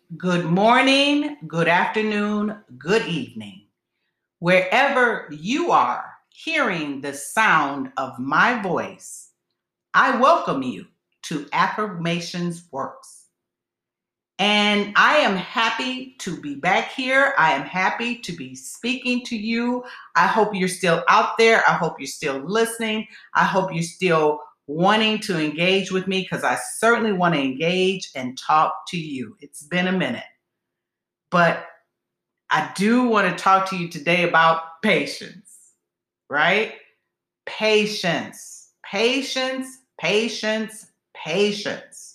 Good morning, good afternoon, good evening. Wherever you are hearing the sound of my voice, I welcome you to Affirmations Works. And I am happy to be back here. I am happy to be speaking to you. I hope you're still out there. I hope you're still listening. I hope you're still wanting to engage with me because I certainly want to engage and talk to you. It's been a minute. But I do want to talk to you today about patience, right? Patience, patience, patience, patience.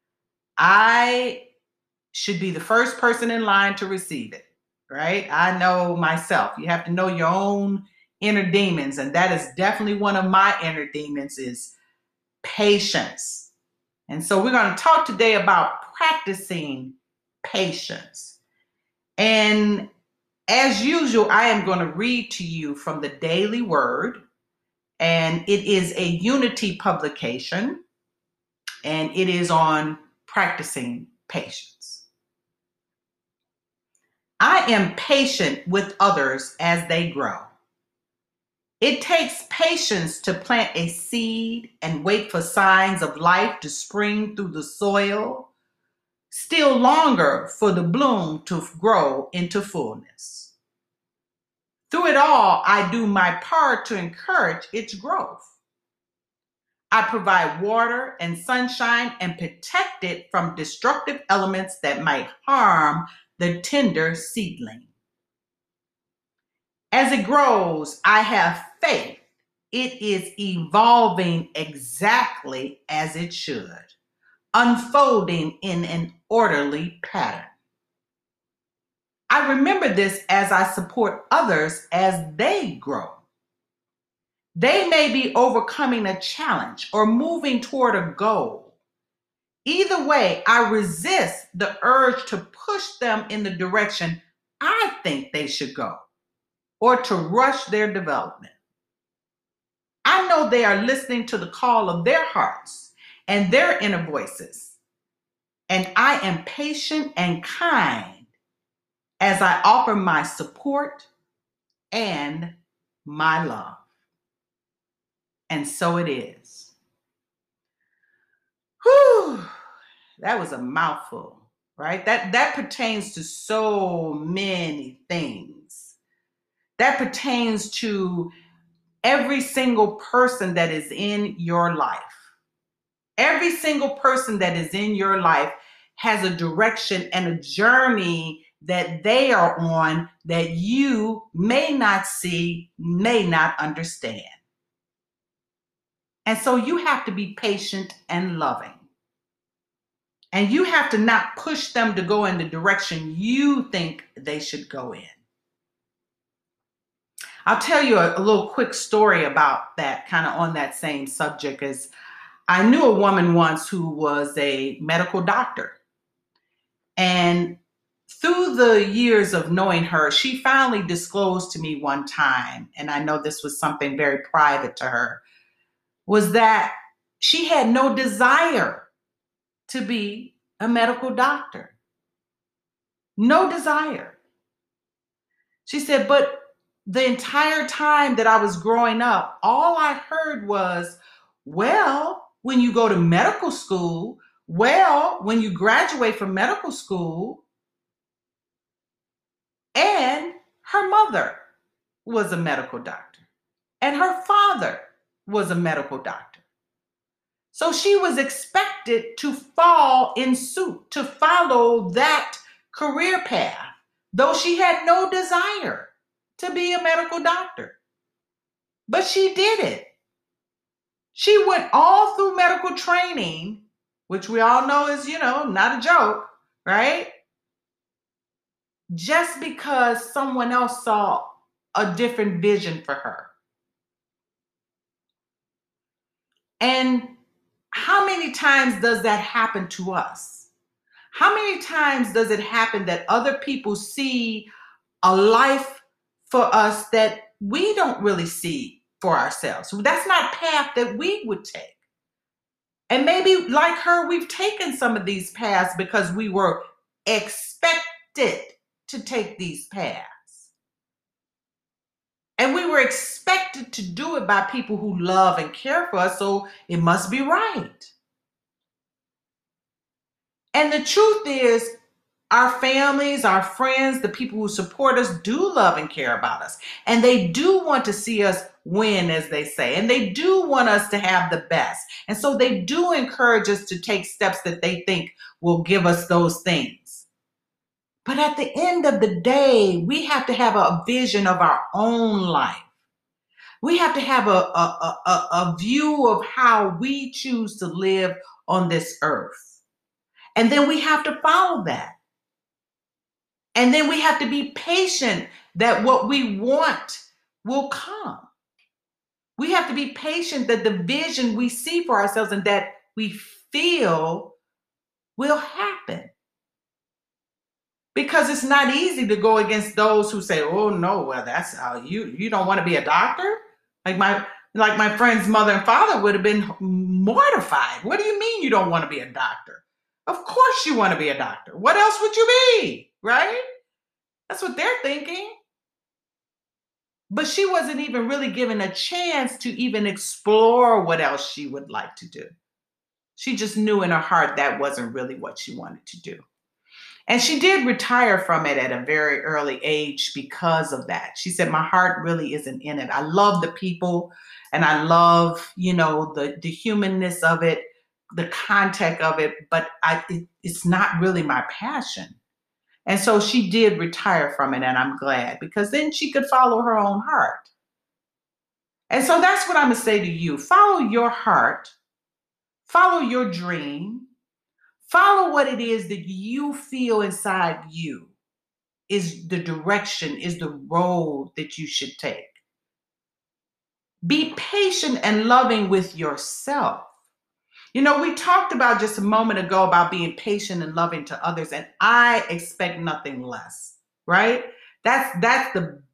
I should be the first person in line to receive it, right? I know myself. You have to know your own inner demons, and that is definitely one of my inner demons is patience. And so we're going to talk today about practicing patience. And as usual, I am going to read to you from the Daily Word, and it is a Unity publication, and it is on practicing patience. I am patient with others as they grow. It takes patience to plant a seed and wait for signs of life to spring through the soil, still longer for the bloom to grow into fullness. Through it all, I do my part to encourage its growth. I provide water and sunshine and protect it from destructive elements that might harm the tender seedling. As it grows, I have faith it is evolving exactly as it should, unfolding in an orderly pattern. I remember this as I support others as they grow. They may be overcoming a challenge or moving toward a goal. Either way, I resist the urge to push them in the direction I think they should go or to rush their development. I know they are listening to the call of their hearts and their inner voices, and I am patient and kind as I offer my support and my love. And so it is. Whew, that was a mouthful, right? That pertains to so many things. That pertains to every single person that is in your life. Every single person that is in your life has a direction and a journey that they are on that you may not see, may not understand. And so you have to be patient and loving. And you have to not push them to go in the direction you think they should go in. I'll tell you a little quick story about that, kind of on that same subject. Is I knew a woman once who was a medical doctor. And through the years of knowing her, she finally disclosed to me one time, and I know this was something very private to her, was that she had no desire to be a medical doctor. No desire. She said, but the entire time that I was growing up, all I heard was, well, when you go to medical school, well, when you graduate from medical school, and her mother was a medical doctor, and her father was a medical doctor. So she was expected to fall in suit, to follow that career path, though she had no desire to be a medical doctor. But she did it. She went all through medical training, which we all know is, not a joke, right? Just because someone else saw a different vision for her. And how many times does that happen to us? How many times does it happen that other people see a life for us that we don't really see for ourselves? That's not a path that we would take. And maybe like her, we've taken some of these paths because we were expected to take these paths. And we were expected to do it by people who love and care for us, so it must be right. And the truth is, our families, our friends, the people who support us do love and care about us. And they do want to see us win, as they say. And they do want us to have the best. And so they do encourage us to take steps that they think will give us those things. But at the end of the day, we have to have a vision of our own life. We have to have a view of how we choose to live on this earth. And then we have to follow that. And then we have to be patient that what we want will come. We have to be patient that the vision we see for ourselves and that we feel will happen. Because it's not easy to go against those who say, oh no, well, that's how you don't want to be a doctor? Like my friend's mother and father would have been mortified. What do you mean you don't want to be a doctor? Of course you want to be a doctor. What else would you be, right? That's what they're thinking. But she wasn't even really given a chance to even explore what else she would like to do. She just knew in her heart that wasn't really what she wanted to do. And she did retire from it at a very early age because of that. She said, my heart really isn't in it. I love the people and I love, the humanness of it, the context of it, but it's not really my passion. And so she did retire from it, and I'm glad, because then she could follow her own heart. And so that's what I'm going to say to you. Follow your heart, follow your dream, follow what it is that you feel inside you is the direction, is the road that you should take. Be patient and loving with yourself. We talked about just a moment ago about being patient and loving to others, and I expect nothing less, right? That's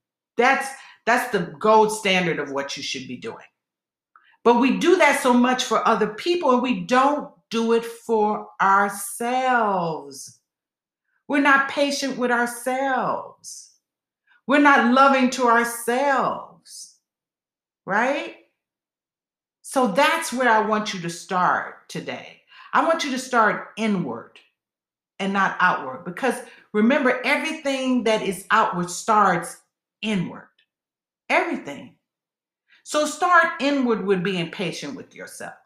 the gold standard of what you should be doing. But we do that so much for other people, and we don't do it for ourselves. We're not patient with ourselves. We're not loving to ourselves, right? So that's where I want you to start today. I want you to start inward and not outward, because remember, everything that is outward starts inward. Everything. So start inward with being patient with yourself.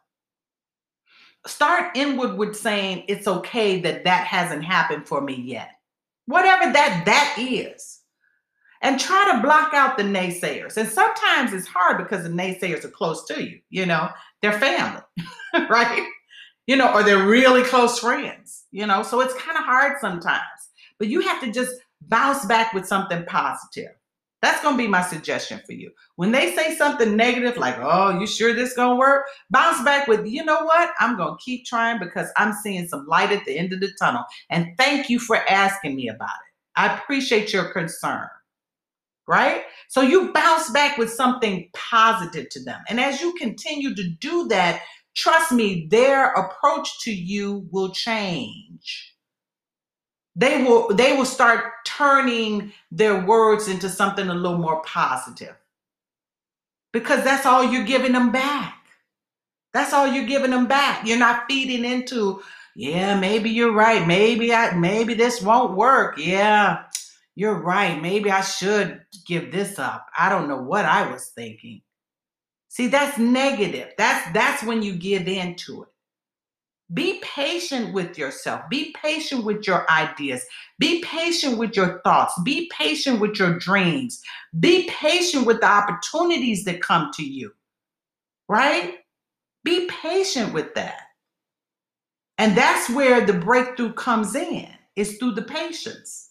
Start inward with saying it's okay that hasn't happened for me yet. Whatever that is. And try to block out the naysayers. And sometimes it's hard because the naysayers are close to you, they're family, right? Or they're really close friends, so it's kind of hard sometimes. But you have to just bounce back with something positive. That's going to be my suggestion for you. When they say something negative, like, oh, you sure this going to work? Bounce back with, you know what? I'm going to keep trying because I'm seeing some light at the end of the tunnel. And thank you for asking me about it. I appreciate your concern. Right? So you bounce back with something positive to them. And as you continue to do that, trust me, their approach to you will change. They will start turning their words into something a little more positive. Because that's all you're giving them back. That's all you're giving them back. You're not feeding into, yeah, maybe you're right. Maybe this won't work. Yeah. You're right. Maybe I should give this up. I don't know what I was thinking. See, that's negative. That's when you give into it. Be patient with yourself. Be patient with your ideas. Be patient with your thoughts. Be patient with your dreams. Be patient with the opportunities that come to you, right? Be patient with that. And that's where the breakthrough comes in, is through the patience.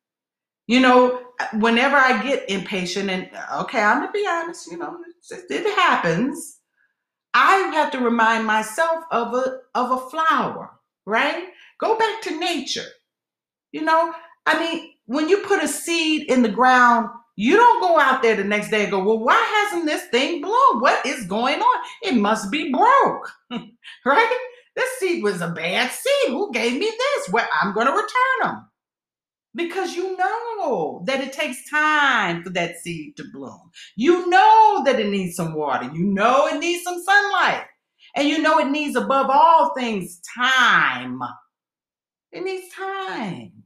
Whenever I get impatient, and okay, I'm going to be honest, it happens. I have to remind myself of a flower, right? Go back to nature. When you put a seed in the ground, you don't go out there the next day and go, well, why hasn't this thing blown? What is going on? It must be broke, right? This seed was a bad seed. Who gave me this? Well, I'm going to return them. Because you know that it takes time for that seed to bloom. You know that it needs some water. You know it needs some sunlight. And you know it needs, above all things, time. It needs time.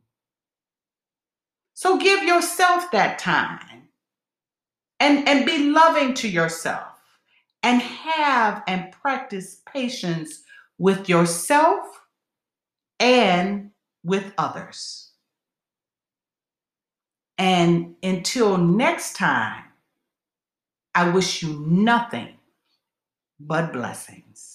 So give yourself that time and be loving to yourself and have and practice patience with yourself and with others. And until next time, I wish you nothing but blessings.